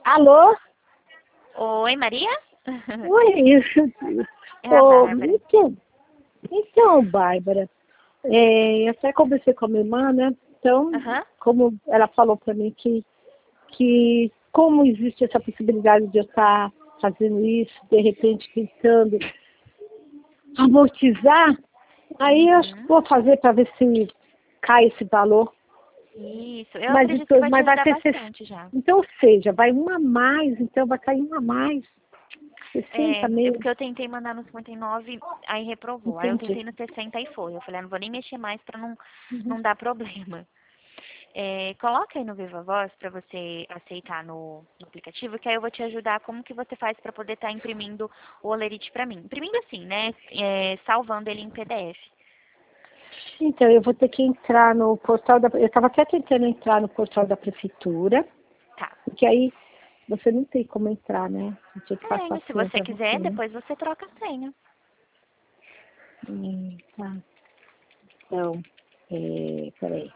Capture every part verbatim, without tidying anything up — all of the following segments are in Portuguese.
Alô? Oi, Maria? Oi, isso. É a Ô, Bárbara. então, então, Bárbara, é, eu até conversei com a minha irmã, né? Então, Aham. como ela falou para mim que, que como existe essa possibilidade de eu estar fazendo isso, de repente tentando amortizar, aí eu acho que Uhum. vou fazer para ver se cai esse valor. Isso, eu Mas, acredito que depois- vai te mas vai ajudar ser, ses- bastante já. então, ou seja, vai uma a mais, então vai cair uma a mais. É, sessenta eu, mesmo. porque eu tentei mandar no cinquenta e nove, aí reprovou. Aí eu Entendi. tentei no sessenta e foi. Eu falei, ah, não vou nem mexer mais pra não, Uhum. não dar problema. É, coloca aí no Viva Voz pra você aceitar no, no aplicativo, que aí eu vou te ajudar como que você faz pra poder estar imprimindo o Olerite pra mim. Imprimindo assim, né? É, salvando ele em P D F. Então, eu vou ter que entrar no portal da... Eu estava até tentando entrar no portal da prefeitura, Tá. porque aí você não tem como entrar, né? Eu tinha que passar É, a se senha você para você, quiser, né? depois você troca a senha. Hum, tá. Então, é... peraí.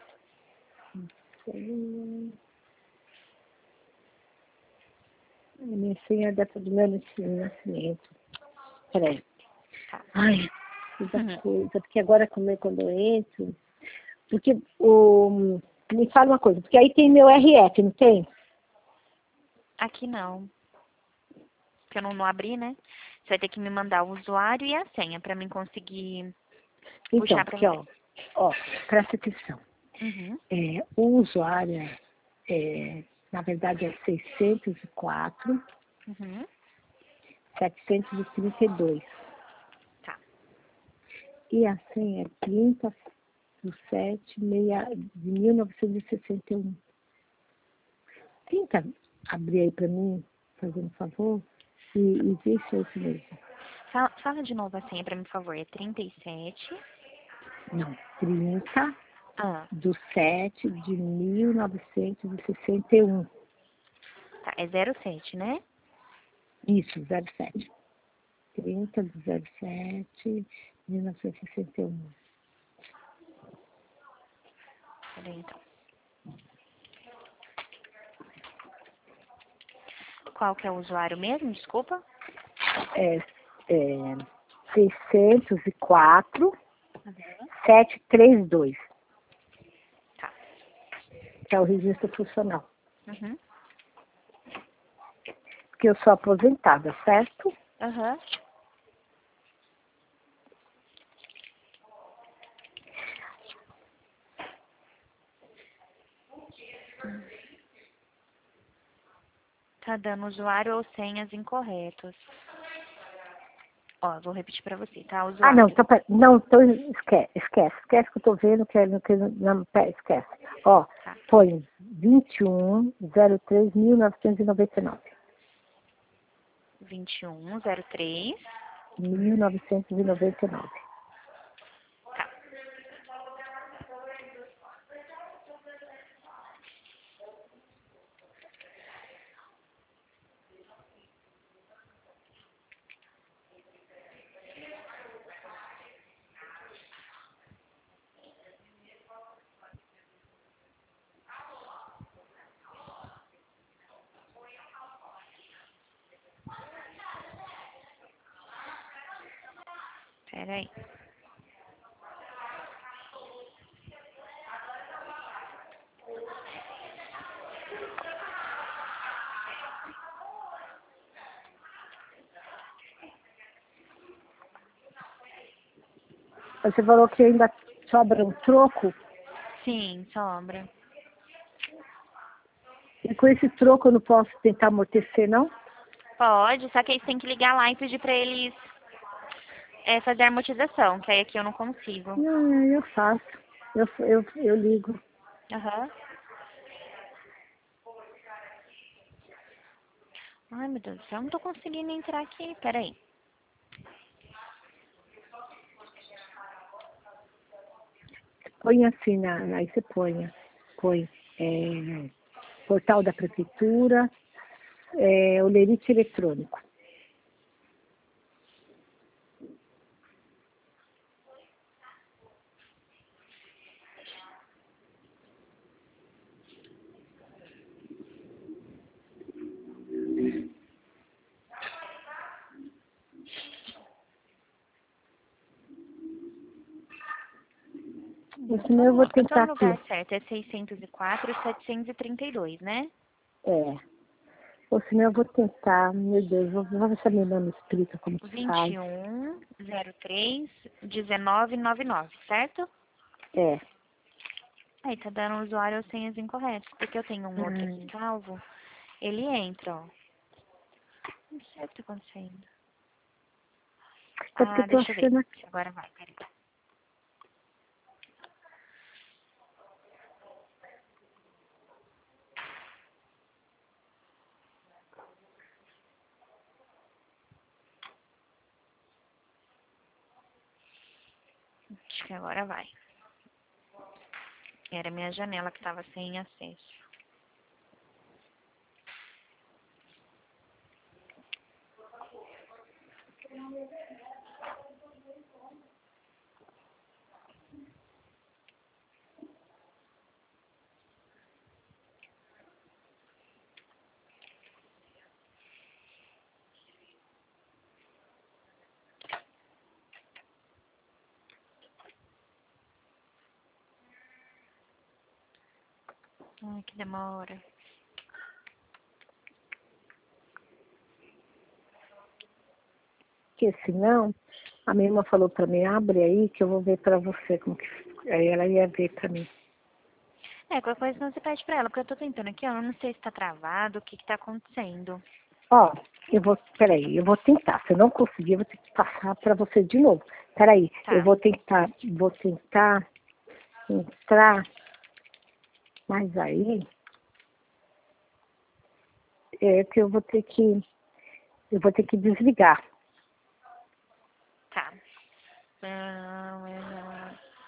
A minha senha é data do meu nascimento. Peraí. Tá. Ai, muita Uhum. coisa. Porque agora, como é quando eu entro... Porque o... Me fala uma coisa, porque aí tem meu R F, não tem? Aqui não. Que eu não, não abri, né? Você vai ter que me mandar o usuário e a senha pra mim conseguir Então, puxar pra porque, você. ó, ó, presta atenção. Uhum. É, o usuário, é, é, na verdade, é seiscentos e quatro, Uhum. setecentos e trinta e dois. Tá. E a senha é trinta do sete de mil novecentos e sessenta e um. Tenta abrir aí para mim, fazendo um favor, e, e ver se é isso mesmo. Fala, fala de novo a senha pra mim, por favor. É trinta e sete. Não, trinta Ah, do sete de mil novecentos e sessenta e um. tá. É zero sete, né? Isso, zero sete. trinta de zero sete, mil novecentos e sessenta e um. Peraí, então. Qual que é o usuário mesmo? Desculpa. É, é seiscentos e quatro, Uhum. setecentos e trinta e dois, Tá. que é o registro funcional. Uhum. Porque eu sou aposentada, certo? Aham. Tá dando usuário ou senhas incorretos. Ó, vou repetir pra você, tá? Ah, não, Usuário. então, pera- não, então esquece, esquece, esquece que eu tô vendo que, é- que não, pera, esquece. Ó, Tá. foi vinte e um zero três mil novecentos e noventa e nove. vinte e um zero três. mil novecentos e noventa e nove. Tá. Peraí. Você falou que ainda sobra um troco, Sim, sombra. e com esse troco eu não posso tentar amortecer, não? Pode, só que aí você tem que ligar lá e pedir pra eles é, fazer a amortização, que aí aqui eu não consigo. Não, eu faço. Eu, eu, eu ligo. Aham. Ai, meu Deus do céu, eu não tô conseguindo entrar aqui. Peraí. Põe assim, na, aí você põe, põe é, portal da prefeitura, é, olerite eletrônico. Ou senão eu vou Eu tô tentar no lugar aqui. certo, é seiscentos e quatro, setecentos e trinta e dois, né? É. Ou senão eu vou tentar, meu Deus, vou, vou ver se a minha irmã me explica como que vinte faz. e um, zero três, dezenove, noventa e nove, certo? É. Aí tá dando usuário ou senhas incorretos, porque eu tenho um outro aqui Hum. salvo, ele entra, ó. Não sei o que tá acontecendo. É porque Ah, eu tô deixa eu ver. achando aqui. Agora vai, peraí. Acho que agora vai. Era minha janela que tava sem acesso. Ai, que demora. Porque senão, a minha irmã falou pra mim, abre aí que eu vou ver pra você como que. Aí ela ia ver pra mim. É, qualquer coisa não você pede pra ela, porque eu tô tentando aqui, ó, eu não sei se tá travado, o que que tá acontecendo. Ó, eu vou, peraí, eu vou tentar. Se eu não conseguir, eu vou ter que passar pra você de novo. Peraí, eu Tá. vou tentar, vou tentar entrar, mas aí é que eu vou ter que, eu vou ter que desligar. Tá. Ah,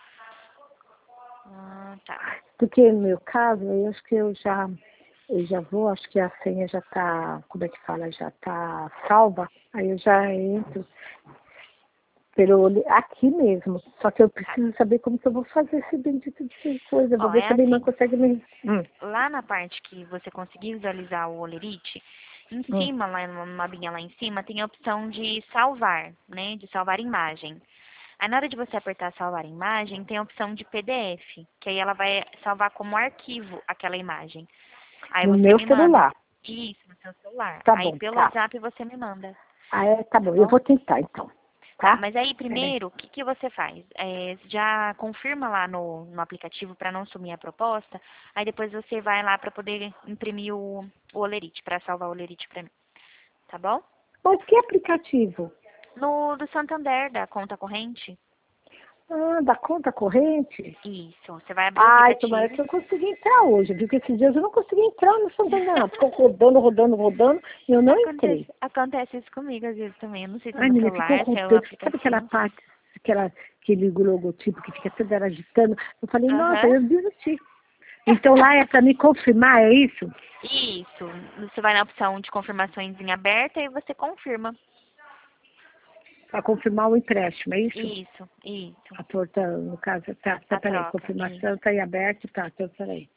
ah, tá. Porque no meu caso, eu acho que eu já, eu já vou, acho que a senha já tá, como é que fala, já tá salva. Aí eu já entro pelo aqui mesmo. Só que eu preciso saber como que eu vou fazer esse bendito de coisa. Eu vou Ó, ver é se a minha irmã assim. consegue me. Hum, Lá na parte que você conseguir visualizar o olerite, em hum. cima, lá numa abinha lá em cima, tem a opção de salvar, né? De salvar imagem. Aí na hora de você apertar salvar imagem, tem a opção de P D F, que aí ela vai salvar como arquivo aquela imagem. Aí No você meu me manda. celular. Isso, no seu celular. Tá Aí bom, pelo tá. WhatsApp você me manda, Ah, é, tá tá bom. Eu bom? vou tentar então. Tá, Tá? mas aí Peraí. primeiro, o que, que você faz? É, já confirma lá no, no aplicativo para não sumir a proposta, aí depois você vai lá para poder imprimir o, o olerite, para salvar o olerite para mim, tá bom? Mas que aplicativo? No do Santander, da conta corrente, Ah, da conta corrente? isso, você vai abrir o Ai, tomara aplicativo. que eu consegui entrar hoje, viu? Porque esses dias eu não consegui entrar no Santander, não. Ficou rodando, rodando, rodando, e eu não entrei. Acontece, acontece isso comigo às vezes também, eu não sei se é Ai, no menina, ficou celular, se é o rodando. Sabe aquela aplicativo. parte, aquela, aquele logotipo que fica toda ela agitando? Eu falei, nossa, Aham. eu desisti. Então lá é para me confirmar, é isso? Isso, você vai na opção de confirmações em aberta e você confirma. Para confirmar o empréstimo, é isso? Isso, isso, A porta, no caso, tá, tá, a peraí, troca, confirmação isso. está aí aberta, tá, então peraí.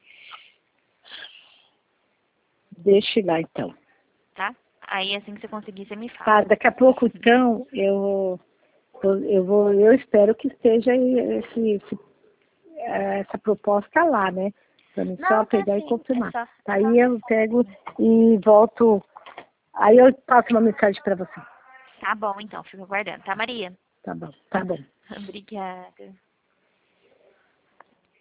Deixa eu ir lá então. Tá? Aí assim que você conseguir, você me Tá, fala. daqui a pouco então eu, eu vou, eu espero que esteja aí esse, esse, eh, essa proposta lá, né? Para mim só Não, tá pegar e sim. É confirmar. só, Tá, só aí eu acessar pego mesmo. e volto. Aí eu passo uma mensagem para você. Tá bom, então. Fico aguardando. Tá, Maria? Tá bom, tá bom. Obrigada.